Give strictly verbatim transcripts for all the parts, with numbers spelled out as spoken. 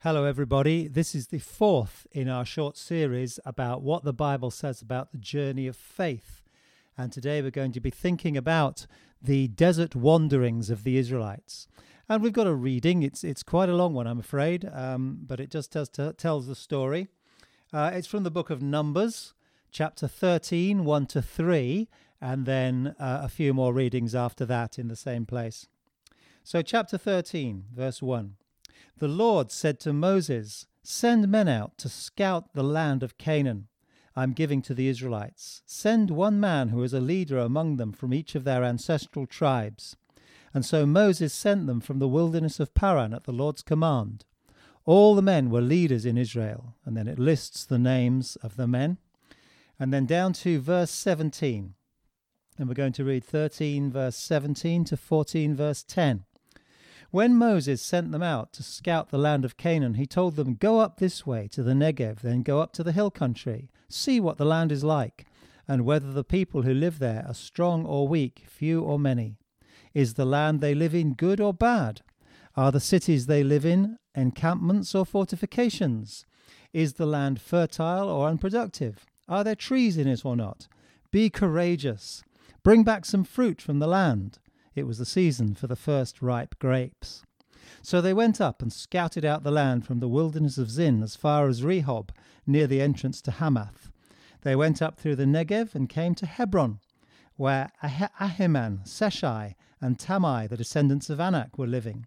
Hello everybody, this is the fourth in our short series about what the Bible says about the journey of faith. And today we're going to be thinking about the desert wanderings of the Israelites. And we've got a reading, it's it's quite a long one I'm afraid, um, but it just tells, tells the story. Uh, it's from the book of Numbers, chapter thirteen, one to three, and then uh, a few more readings after that in the same place. So chapter thirteen, verse one. The Lord said to Moses, "Send men out to scout the land of Canaan I'm giving to the Israelites. Send one man who is a leader among them from each of their ancestral tribes." And so Moses sent them from the wilderness of Paran at the Lord's command. All the men were leaders in Israel. And then it lists the names of the men. And then down to verse seventeen. And we're going to read thirteen verse seventeen to fourteen verse ten. When Moses sent them out to scout the land of Canaan, he told them, "Go up this way to the Negev, then go up to the hill country. See what the land is like, and whether the people who live there are strong or weak, few or many. Is the land they live in good or bad? Are the cities they live in encampments or fortifications? Is the land fertile or unproductive? Are there trees in it or not? Be courageous. Bring back some fruit from the land." It was the season for the first ripe grapes. So they went up and scouted out the land from the wilderness of Zin as far as Rehob, near the entrance to Hamath. They went up through the Negev and came to Hebron, where Ah- Ahiman, Seshai, and Tamai, the descendants of Anak, were living.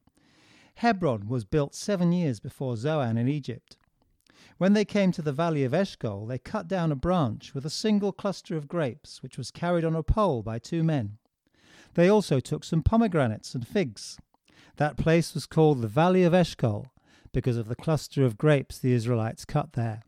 Hebron was built seven years before Zoan in Egypt. When they came to the valley of Eshcol, they cut down a branch with a single cluster of grapes, which was carried on a pole by two men. They also took some pomegranates and figs. That place was called the Valley of Eshcol because of the cluster of grapes the Israelites cut there.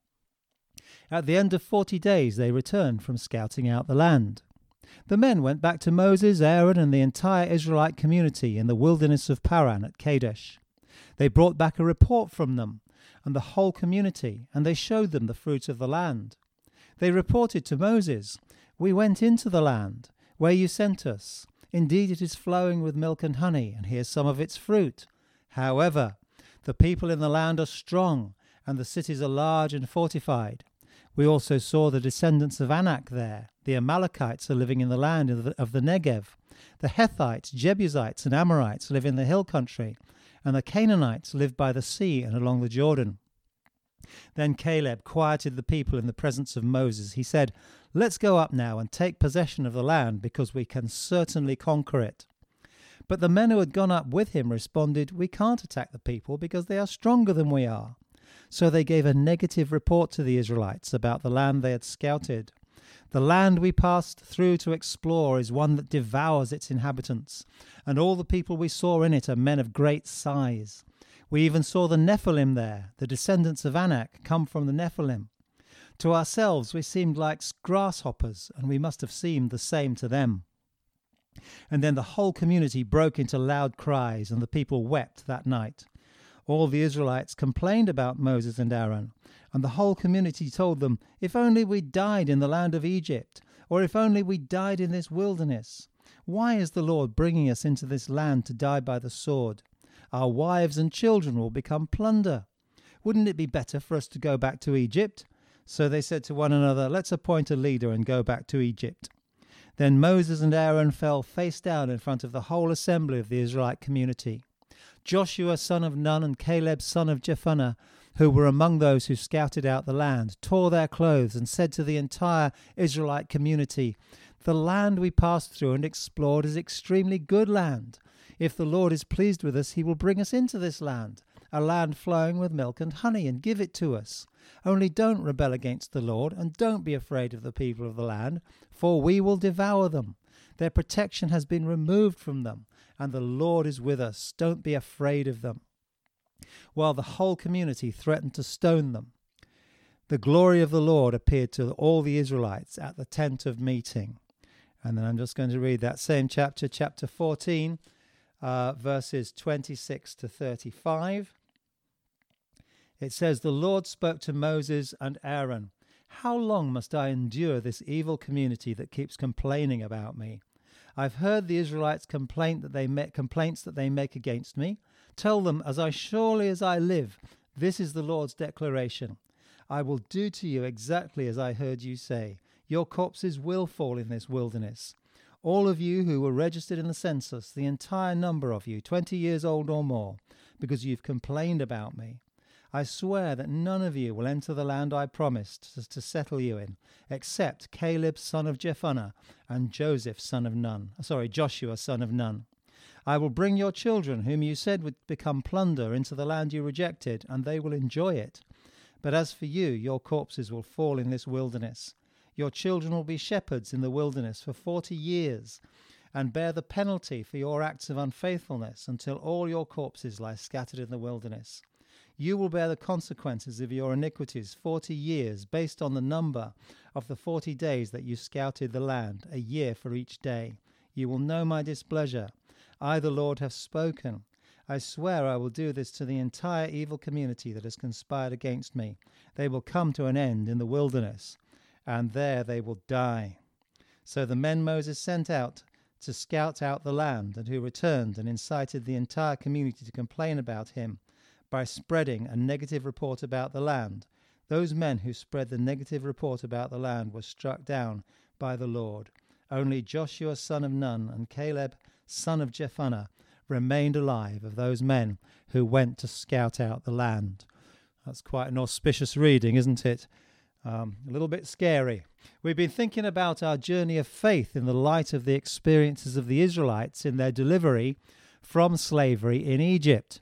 At the end of forty days they returned from scouting out the land. The men went back to Moses, Aaron, and the entire Israelite community in the wilderness of Paran at Kadesh. They brought back a report from them and the whole community, and they showed them the fruit of the land. They reported to Moses, "We went into the land where you sent us. Indeed, it is flowing with milk and honey, and here's some of its fruit. However, the people in the land are strong, and the cities are large and fortified. We also saw the descendants of Anak there. The Amalekites are living in the land of the, of the Negev. The Hethites, Jebusites, and Amorites live in the hill country, and the Canaanites live by the sea and along the Jordan." Then Caleb quieted the people in the presence of Moses. He said, "Let's go up now and take possession of the land, because we can certainly conquer it." But the men who had gone up with him responded, "We can't attack the people because they are stronger than we are." So they gave a negative report to the Israelites about the land they had scouted. "The land we passed through to explore is one that devours its inhabitants, and all the people we saw in it are men of great size. We even saw the Nephilim there, the descendants of Anak come from the Nephilim. To ourselves we seemed like grasshoppers, and we must have seemed the same to them." And then the whole community broke into loud cries, and the people wept that night. All the Israelites complained about Moses and Aaron, and the whole community told them, "If only we died in the land of Egypt, or if only we died in this wilderness. Why is the Lord bringing us into this land to die by the sword? Our wives and children will become plunder. Wouldn't it be better for us to go back to Egypt?" So they said to one another, "Let's appoint a leader and go back to Egypt." Then Moses and Aaron fell face down in front of the whole assembly of the Israelite community. Joshua son of Nun and Caleb son of Jephunneh, who were among those who scouted out the land, tore their clothes and said to the entire Israelite community, "The land we passed through and explored is extremely good land. If the Lord is pleased with us, he will bring us into this land, a land flowing with milk and honey, and give it to us. Only don't rebel against the Lord, and don't be afraid of the people of the land, for we will devour them. Their protection has been removed from them, and the Lord is with us. Don't be afraid of them." While the whole community threatened to stone them, the glory of the Lord appeared to all the Israelites at the tent of meeting. And then I'm just going to read that same chapter, chapter fourteen, uh, verses twenty-six to thirty-five. It says, "The Lord spoke to Moses and Aaron, 'How long must I endure this evil community that keeps complaining about me? I've heard the Israelites' complaint that they make, complaints that they make against me. Tell them, as I surely as I live, This is the Lord's declaration. I will do to you exactly as I heard you say. Your corpses will fall in this wilderness. All of you who were registered in the census, the entire number of you, twenty years old or more, because you've complained about me. I swear that none of you will enter the land I promised to settle you in, except Caleb son of Jephunneh and Joseph son of Nun. Sorry, Joshua son of Nun. I will bring your children, whom you said would become plunder, into the land you rejected, and they will enjoy it. But as for you, your corpses will fall in this wilderness. Your children will be shepherds in the wilderness for forty years, and bear the penalty for your acts of unfaithfulness until all your corpses lie scattered in the wilderness. You will bear the consequences of your iniquities forty years, based on the number of the forty days that you scouted the land, a year for each day. You will know my displeasure. I, the Lord, have spoken. I swear I will do this to the entire evil community that has conspired against me. They will come to an end in the wilderness, and there they will die. So the men Moses sent out to scout out the land, and who returned and incited the entire community to complain about him by spreading a negative report about the land. Those men who spread the negative report about the land were struck down by the Lord. Only Joshua son of Nun and Caleb son of Jephunneh remained alive of those men who went to scout out the land. That's quite an auspicious reading, isn't it? Um, a little bit scary. We've been thinking about our journey of faith in the light of the experiences of the Israelites in their delivery from slavery in Egypt.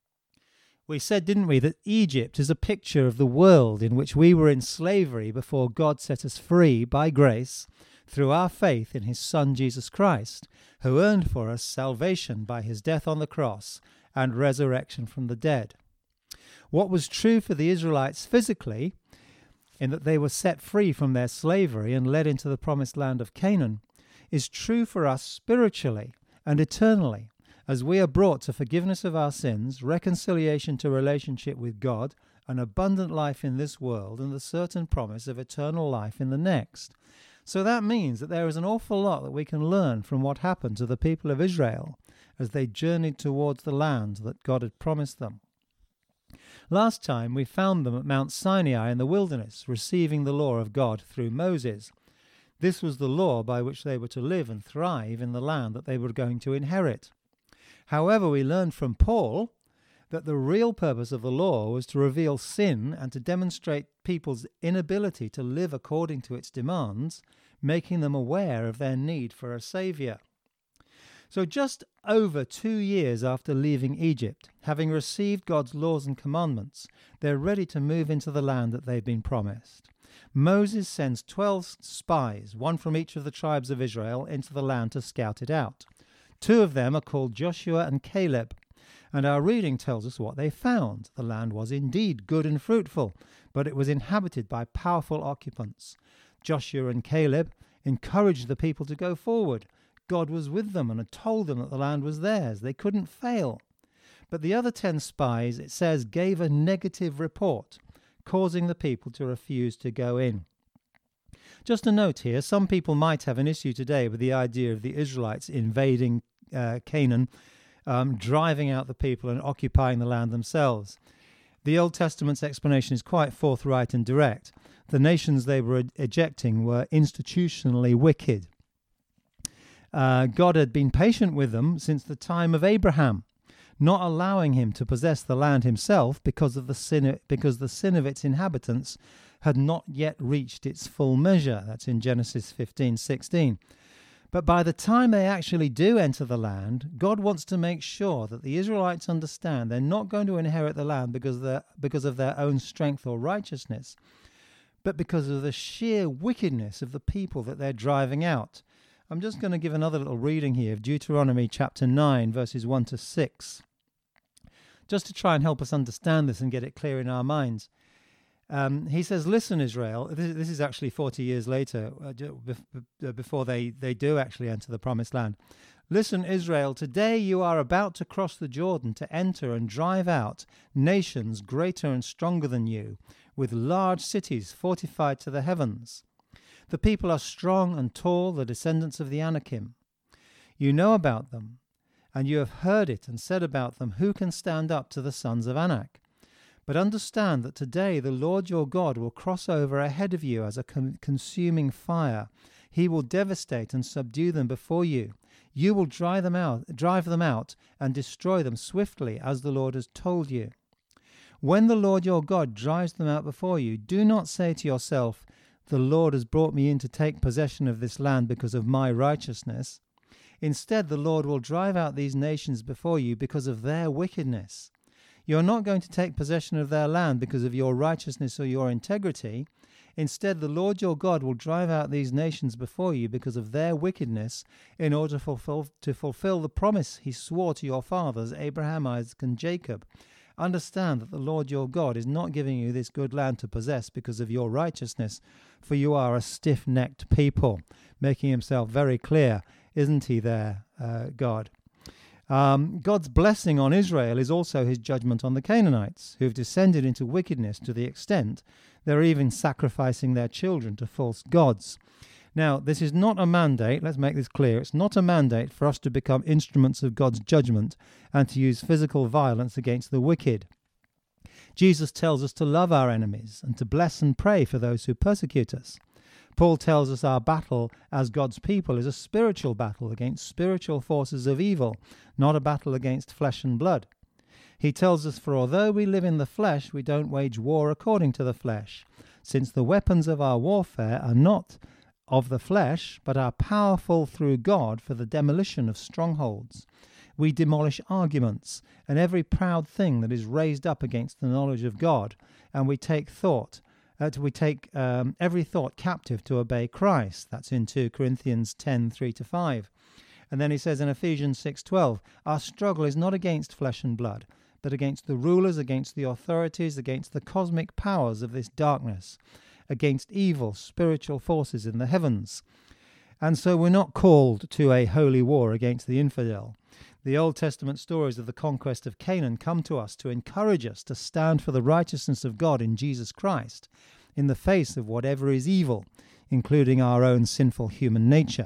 We said, didn't we, that Egypt is a picture of the world in which we were in slavery before God set us free by grace through our faith in his Son Jesus Christ, who earned for us salvation by his death on the cross and resurrection from the dead. What was true for the Israelites physically, in that they were set free from their slavery and led into the promised land of Canaan, is true for us spiritually and eternally, as we are brought to forgiveness of our sins, reconciliation to relationship with God, an abundant life in this world, and the certain promise of eternal life in the next. So that means that there is an awful lot that we can learn from what happened to the people of Israel as they journeyed towards the land that God had promised them. Last time we found them at Mount Sinai in the wilderness, receiving the law of God through Moses. This was the law by which they were to live and thrive in the land that they were going to inherit. However, we learned from Paul that the real purpose of the law was to reveal sin and to demonstrate people's inability to live according to its demands, making them aware of their need for a saviour. So just over two years after leaving Egypt, having received God's laws and commandments, they're ready to move into the land that they've been promised. Moses sends twelve spies, one from each of the tribes of Israel, into the land to scout it out. Two of them are called Joshua and Caleb, and our reading tells us what they found. The land was indeed good and fruitful, but it was inhabited by powerful occupants. Joshua and Caleb encouraged the people to go forward. God was with them and had told them that the land was theirs. They couldn't fail. But the other ten spies, it says, gave a negative report, causing the people to refuse to go in. Just a note here, some people might have an issue today with the idea of the Israelites invading uh, Canaan, um, driving out the people and occupying the land themselves. The Old Testament's explanation is quite forthright and direct. The nations they were ejecting were institutionally wicked. Uh, God had been patient with them since the time of Abraham, not allowing him to possess the land himself because of the sin, because the sin of its inhabitants had not yet reached its full measure. That's in Genesis fifteen sixteen. But by the time they actually do enter the land, God wants to make sure that the Israelites understand they're not going to inherit the land because of their, because of their own strength or righteousness, but because of the sheer wickedness of the people that they're driving out. I'm just going to give another little reading here of Deuteronomy chapter nine, verses one to six, just to try and help us understand this and get it clear in our minds. Um, he says, listen, Israel, this, this is actually forty years later, uh, before they, they do actually enter the promised land. Listen, Israel, today you are about to cross the Jordan to enter and drive out nations greater and stronger than you, with large cities fortified to the heavens. The people are strong and tall, the descendants of the Anakim. You know about them, and you have heard it and said about them, who can stand up to the sons of Anak? But understand that today the Lord your God will cross over ahead of you as a con- consuming fire. He will devastate and subdue them before you. You will drive them out, drive them out and destroy them swiftly, as the Lord has told you. When the Lord your God drives them out before you, do not say to yourself, the Lord has brought me in to take possession of this land because of my righteousness. Instead, the Lord will drive out these nations before you because of their wickedness. You are not going to take possession of their land because of your righteousness or your integrity. Instead, the Lord your God will drive out these nations before you because of their wickedness, in order to fulfill, to fulfill the promise he swore to your fathers, Abraham, Isaac, and Jacob. Understand that the Lord your God is not giving you this good land to possess because of your righteousness, for you are a stiff-necked people. Making himself very clear, isn't he there, uh, God? Um, God's blessing on Israel is also his judgment on the Canaanites, who have descended into wickedness to the extent they're even sacrificing their children to false gods. Now, this is not a mandate, let's make this clear, it's not a mandate for us to become instruments of God's judgment and to use physical violence against the wicked. Jesus tells us to love our enemies and to bless and pray for those who persecute us. Paul tells us our battle as God's people is a spiritual battle against spiritual forces of evil, not a battle against flesh and blood. He tells us, for although we live in the flesh, we don't wage war according to the flesh, since the weapons of our warfare are not of the flesh, but are powerful through God for the demolition of strongholds. We demolish arguments and every proud thing that is raised up against the knowledge of God, and we take thought Uh, we take um, every thought captive to obey Christ. That's in two Corinthians ten, three to five. And then he says in Ephesians six twelve, our struggle is not against flesh and blood, but against the rulers, against the authorities, against the cosmic powers of this darkness, against evil spiritual forces in the heavens. And so we're not called to a holy war against the infidel. The Old Testament stories of the conquest of Canaan come to us to encourage us to stand for the righteousness of God in Jesus Christ in the face of whatever is evil, including our own sinful human nature.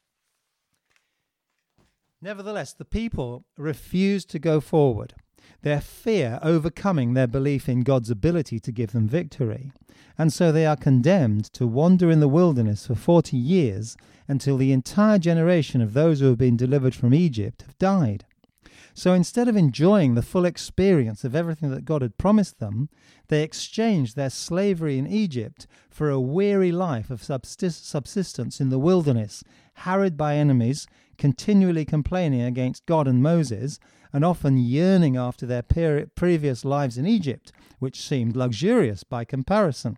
Nevertheless, the people refused to go forward, their fear overcoming their belief in God's ability to give them victory. And so they are condemned to wander in the wilderness for forty years until the entire generation of those who have been delivered from Egypt have died. So instead of enjoying the full experience of everything that God had promised them, they exchanged their slavery in Egypt for a weary life of subsistence in the wilderness, harried by enemies, continually complaining against God and Moses, and often yearning after their per- previous lives in Egypt, which seemed luxurious by comparison.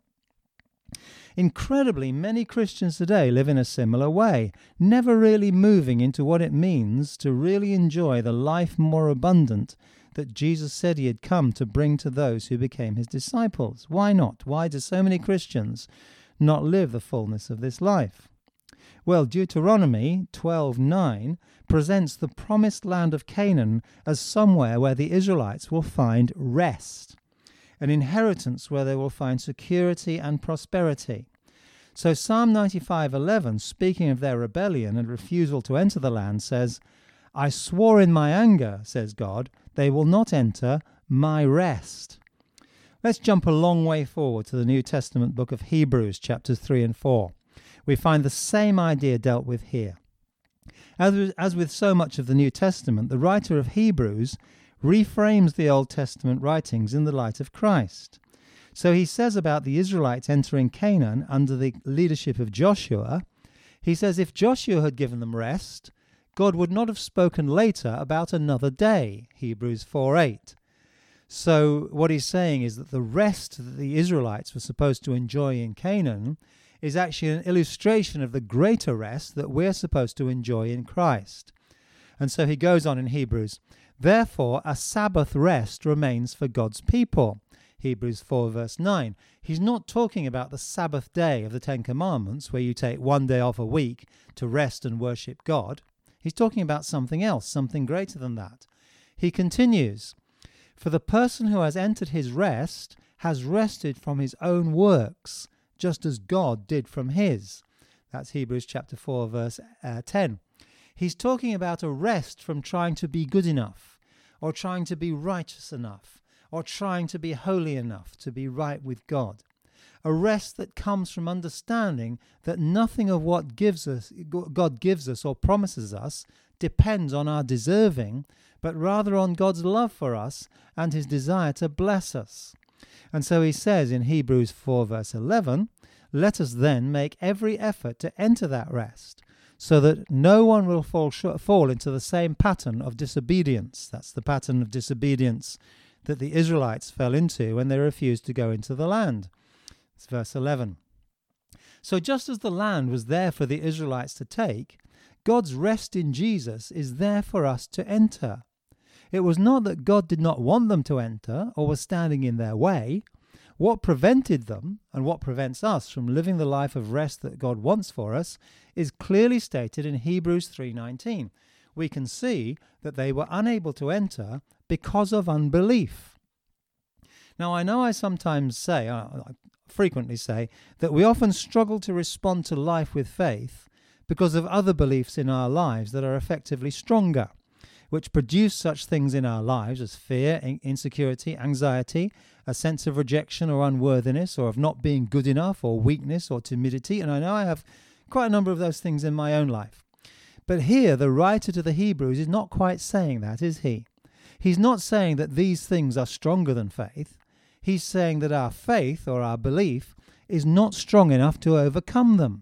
Incredibly, many Christians today live in a similar way, never really moving into what it means to really enjoy the life more abundant that Jesus said he had come to bring to those who became his disciples. Why not? Why do so many Christians not live the fullness of this life? Well, Deuteronomy twelve nine presents the promised land of Canaan as somewhere where the Israelites will find rest, an inheritance where they will find security and prosperity. So Psalm ninety-five eleven, speaking of their rebellion and refusal to enter the land, says, I swore in my anger, says God, they will not enter my rest. Let's jump a long way forward to the New Testament book of Hebrews, chapters three and four. We find the same idea dealt with here. As, as with so much of the New Testament, the writer of Hebrews reframes the Old Testament writings in the light of Christ. So he says about the Israelites entering Canaan under the leadership of Joshua, he says if Joshua had given them rest, God would not have spoken later about another day, Hebrews four eight. So what he's saying is that the rest that the Israelites were supposed to enjoy in Canaan is actually an illustration of the greater rest that we're supposed to enjoy in Christ. And so he goes on in Hebrews, therefore a Sabbath rest remains for God's people. Hebrews four verse nine. He's not talking about the Sabbath day of the Ten Commandments where you take one day off a week to rest and worship God. He's talking about something else, something greater than that. He continues, for the person who has entered his rest has rested from his own works, just as God did from his. That's Hebrews chapter four verse uh, ten. He's talking about a rest from trying to be good enough, or trying to be righteous enough, or trying to be holy enough to be right with God. A rest that comes from understanding that nothing of what gives us, God gives us or promises us depends on our deserving, but rather on God's love for us and his desire to bless us. And so he says in Hebrews four verse eleven, "Let us then make every effort to enter that rest, so that no one will fall short, fall into the same pattern of disobedience." That's the pattern of disobedience that the Israelites fell into when they refused to go into the land. It's verse eleven. So just as the land was there for the Israelites to take, God's rest in Jesus is there for us to enter. It was not that God did not want them to enter or was standing in their way. What prevented them, and what prevents us from living the life of rest that God wants for us, is clearly stated in Hebrews three nineteen. We can see that they were unable to enter because of unbelief. Now, I know I sometimes say, I frequently say, that we often struggle to respond to life with faith because of other beliefs in our lives that are effectively stronger, which produce such things in our lives as fear, insecurity, anxiety, a sense of rejection or unworthiness, or of not being good enough, or weakness or timidity. And I know I have quite a number of those things in my own life. But here, the writer to the Hebrews is not quite saying that, is he? He's not saying that these things are stronger than faith. He's saying that our faith, or our belief, is not strong enough to overcome them.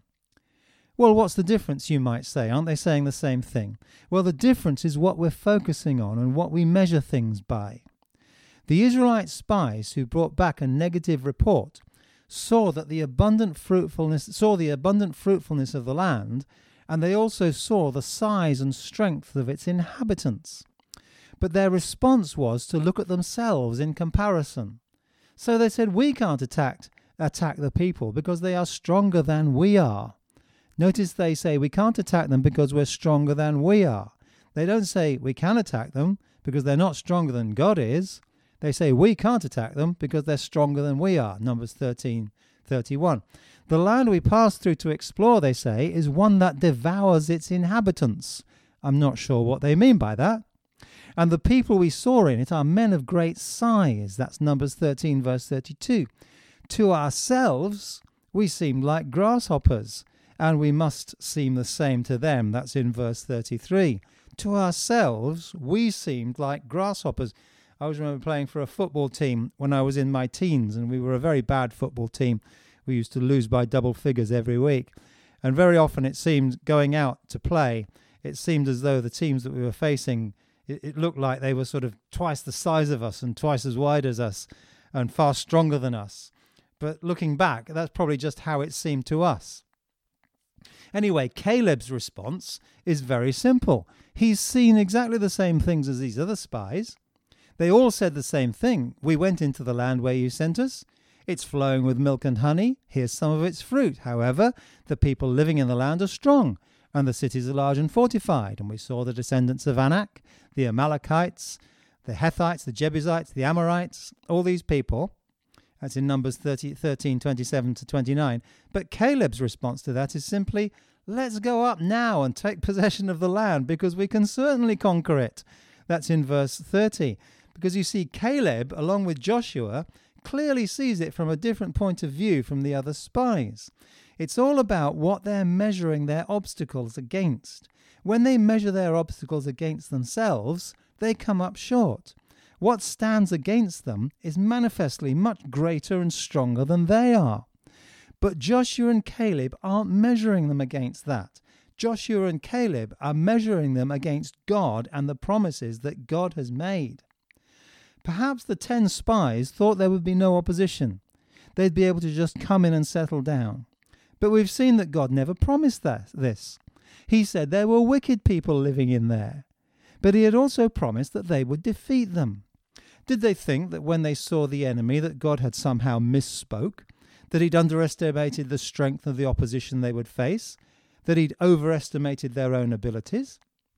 Well, what's the difference, you might say? Aren't they saying the same thing? Well, the difference is what we're focusing on and what we measure things by. The Israelite spies who brought back a negative report saw that the abundant fruitfulness saw the abundant fruitfulness of the land, and they also saw the size and strength of its inhabitants. But their response was to look at themselves in comparison. So they said, "We can't attack attack the people because they are stronger than we are." Notice they say we can't attack them because we're stronger than we are. They don't say we can attack them because they're not stronger than God is. They say we can't attack them because they're stronger than we are. Numbers thirteen thirty-one. The land we pass through to explore, they say, is one that devours its inhabitants. I'm not sure what they mean by that. And the people we saw in it are men of great size. That's Numbers thirteen verse thirty-two. To ourselves, we seemed like grasshoppers, and we must seem the same to them. That's in verse thirty-three. To ourselves, we seemed like grasshoppers. I always remember playing for a football team when I was in my teens, and we were a very bad football team. We used to lose by double figures every week. And very often it seemed, going out to play, it seemed as though the teams that we were facing, it, it looked like they were sort of twice the size of us and twice as wide as us and far stronger than us. But looking back, that's probably just how it seemed to us. Anyway, Caleb's response is very simple. He's seen exactly the same things as these other spies. They all said the same thing. "We went into the land where you sent us. It's flowing with milk and honey. Here's some of its fruit. However, the people living in the land are strong, and the cities are large and fortified. And we saw the descendants of Anak, the Amalekites, the Hethites, the Jebusites, the Amorites, all these people." That's in Numbers thirteen twenty-seven to twenty-nine. But Caleb's response to that is simply, "Let's go up now and take possession of the land, because we can certainly conquer it." That's in verse thirty. Because you see, Caleb, along with Joshua, clearly sees it from a different point of view from the other spies. It's all about what they're measuring their obstacles against. When they measure their obstacles against themselves, they come up short. What stands against them is manifestly much greater and stronger than they are. But Joshua and Caleb aren't measuring them against that. Joshua and Caleb are measuring them against God and the promises that God has made. Perhaps the ten spies thought there would be no opposition. They'd be able to just come in and settle down. But we've seen that God never promised that, this. He said there were wicked people living in there. But he had also promised that they would defeat them. Did they think that when they saw the enemy that God had somehow misspoke, that he'd underestimated the strength of the opposition they would face, that he'd overestimated their own abilities?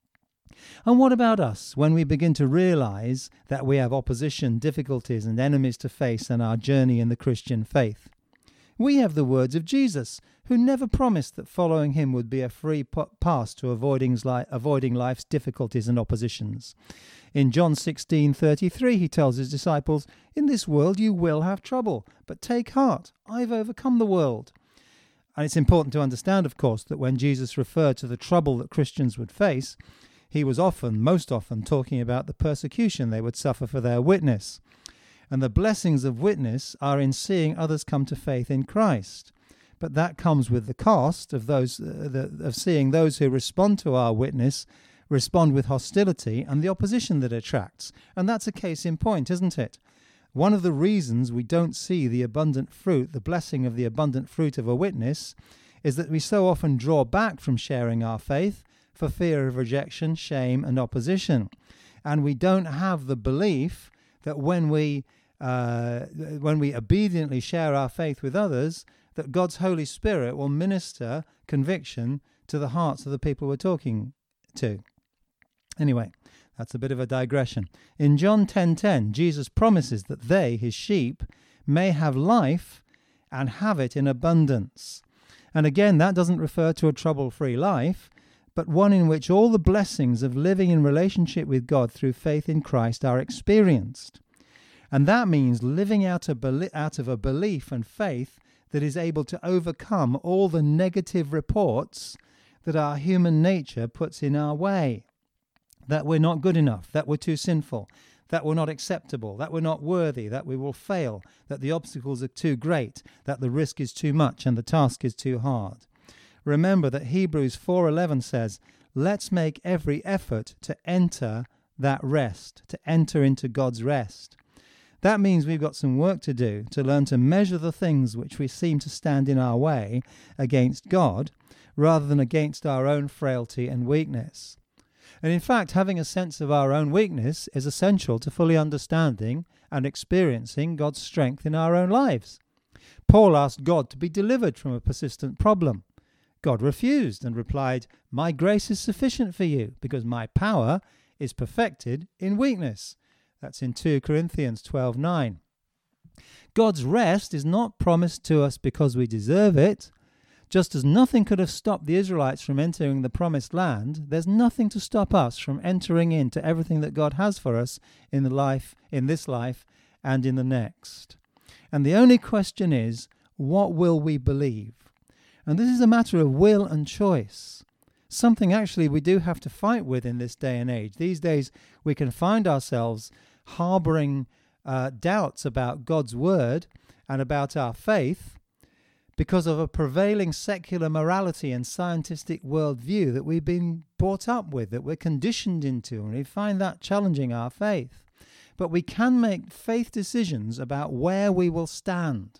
And what about us when we begin to realize that we have opposition, difficulties and enemies to face in our journey in the Christian faith? We have the words of Jesus, who never promised that following him would be a free pass to avoiding life's difficulties and oppositions. In John sixteen thirty-three, he tells his disciples, "In this world you will have trouble, but take heart, I've overcome the world." And it's important to understand, of course, that when Jesus referred to the trouble that Christians would face, he was often, most often, talking about the persecution they would suffer for their witness. And the blessings of witness are in seeing others come to faith in Christ. But that comes with the cost of those uh, the, of seeing those who respond to our witness respond with hostility and the opposition that attracts. And that's a case in point, isn't it? One of the reasons we don't see the abundant fruit, the blessing of the abundant fruit of a witness, is that we so often draw back from sharing our faith for fear of rejection, shame, and opposition. And we don't have the belief that when we uh, when we obediently share our faith with others, that God's Holy Spirit will minister conviction to the hearts of the people we're talking to. Anyway, that's a bit of a digression. In John ten ten, Jesus promises that they, his sheep, may have life and have it in abundance. And again, that doesn't refer to a trouble-free life, but one in which all the blessings of living in relationship with God through faith in Christ are experienced. And that means living out of, out of a belief and faith that is able to overcome all the negative reports that our human nature puts in our way. That we're not good enough, that we're too sinful, that we're not acceptable, that we're not worthy, that we will fail, that the obstacles are too great, that the risk is too much and the task is too hard. Remember that Hebrews four eleven says, "Let's make every effort to enter that rest, to enter into God's rest." That means we've got some work to do to learn to measure the things which we seem to stand in our way against God, rather than against our own frailty and weakness. And in fact, having a sense of our own weakness is essential to fully understanding and experiencing God's strength in our own lives. Paul asked God to be delivered from a persistent problem. God refused and replied, "My grace is sufficient for you, because my power is perfected in weakness." That's in two Corinthians twelve nine. God's rest is not promised to us because we deserve it. Just as nothing could have stopped the Israelites from entering the promised land, there's nothing to stop us from entering into everything that God has for us in the life, in this life and in the next. And the only question is, what will we believe? And this is a matter of will and choice. Something actually we do have to fight with in this day and age. These days we can find ourselves harboring uh, doubts about God's word and about our faith, because of a prevailing secular morality and scientific worldview that we've been brought up with, that we're conditioned into, and we find that challenging our faith. But we can make faith decisions about where we will stand.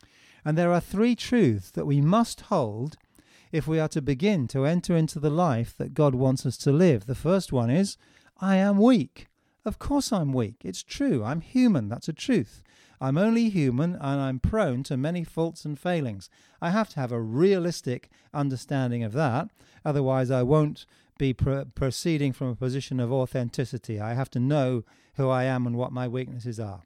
And there are three truths that we must hold if we are to begin to enter into the life that God wants us to live. The first one is, I am weak. Of course I'm weak. It's true. I'm human. That's a truth. I'm only human and I'm prone to many faults and failings. I have to have a realistic understanding of that. Otherwise, I won't be pr- proceeding from a position of authenticity. I have to know who I am and what my weaknesses are.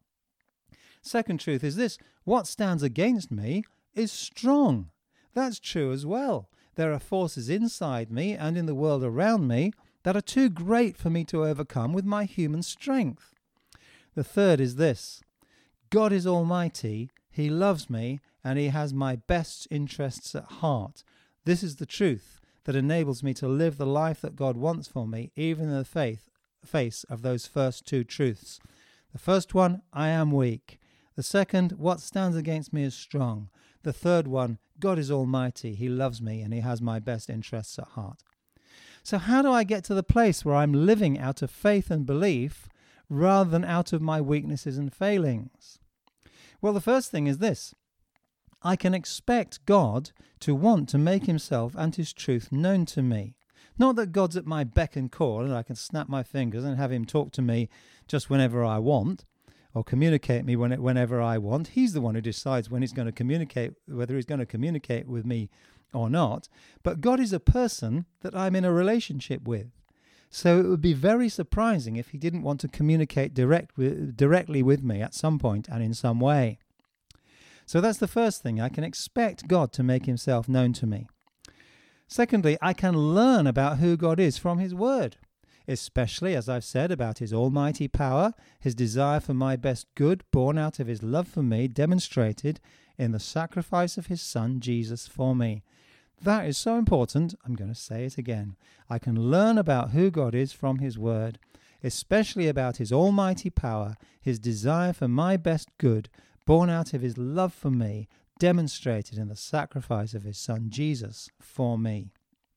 Second truth is this: what stands against me is strong. That's true as well. There are forces inside me and in the world around me that are too great for me to overcome with my human strength. The third is this: God is almighty, he loves me, and he has my best interests at heart. This is the truth that enables me to live the life that God wants for me, even in the faith, face of those first two truths. The first one, I am weak. The second, what stands against me is strong. The third one, God is almighty, he loves me, and he has my best interests at heart. So how do I get to the place where I'm living out of faith and belief rather than out of my weaknesses and failings? Well, the first thing is this: I can expect God to want to make himself and his truth known to me. Not that God's at my beck and call and I can snap my fingers and have him talk to me just whenever I want, or communicate me when it, whenever I want. He's the one who decides when he's going to communicate, whether he's going to communicate with me or not. But God is a person that I'm in a relationship with. So it would be very surprising if he didn't want to communicate direct with, directly with me at some point and in some way. So that's the first thing. I can expect God to make himself known to me. Secondly, I can learn about who God is from his word. especially, as I've said, about his almighty power, his desire for my best good, born out of his love for me, demonstrated in the sacrifice of his Son, Jesus, for me. That is so important, I'm going to say it again. I can learn about who God is from his word, especially about his almighty power, his desire for my best good, born out of his love for me, demonstrated in the sacrifice of his Son, Jesus, for me.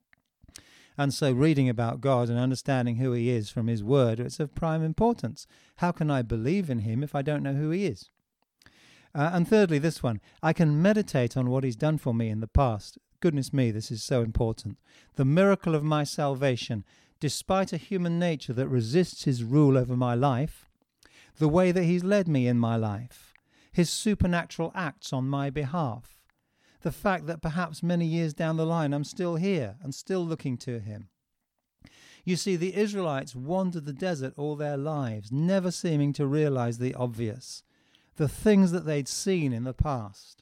And so reading about God and understanding who he is from his word, it's of prime importance. How can I believe in him if I don't know who he is? Uh, and thirdly, this one, I can meditate on what he's done for me in the past. Goodness me, this is so important. The miracle of my salvation, despite a human nature that resists his rule over my life, the way that he's led me in my life, his supernatural acts on my behalf, the fact that perhaps many years down the line I'm still here and still looking to him. You see, the Israelites wandered the desert all their lives, never seeming to realize the obvious, the things that they'd seen in the past.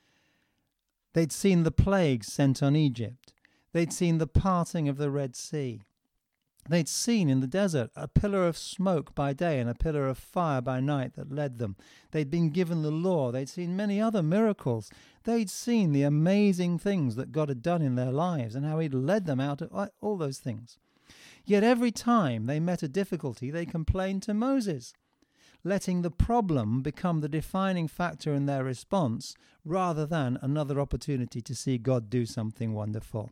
They'd seen the plagues sent on Egypt. They'd seen the parting of the Red Sea. They'd seen in the desert a pillar of smoke by day and a pillar of fire by night that led them. They'd been given the law. They'd seen many other miracles. They'd seen the amazing things that God had done in their lives and how he'd led them out of all those things. Yet every time they met a difficulty, they complained to Moses, letting the problem become the defining factor in their response rather than another opportunity to see God do something wonderful.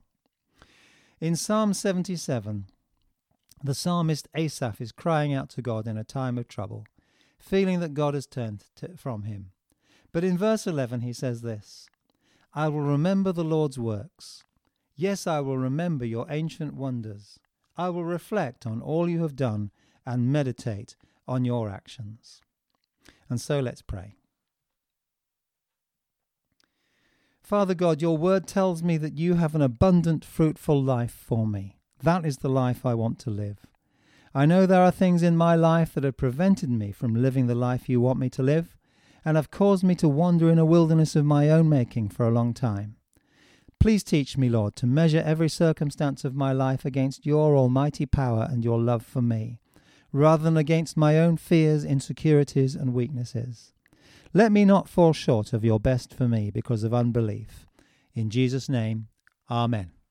In Psalm seventy-seven, the psalmist Asaph is crying out to God in a time of trouble, feeling that God has turned to, from him. But in verse eleven he says this, I will remember the Lord's works. Yes, I will remember your ancient wonders. I will reflect on all you have done and meditate on your actions. And so let's pray. Father God, your word tells me that you have an abundant, fruitful life for me. That is the life I want to live. I know there are things in my life that have prevented me from living the life you want me to live, and have caused me to wander in a wilderness of my own making for a long time. Please teach me, Lord, to measure every circumstance of my life against your almighty power and your love for me, rather than against my own fears, insecurities, and weaknesses. Let me not fall short of your best for me because of unbelief. In Jesus' name, Amen.